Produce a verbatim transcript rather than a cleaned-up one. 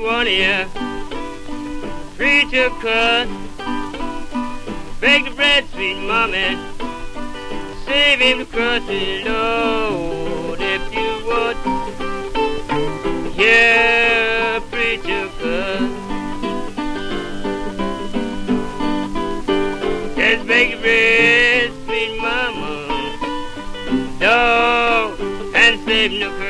you want to hear preacher cuss. Bake the bread, sweet mommy, save him the crusty Lord. If you want to hear preacher cuss, just bake the bread, sweet mama, dog, and save him the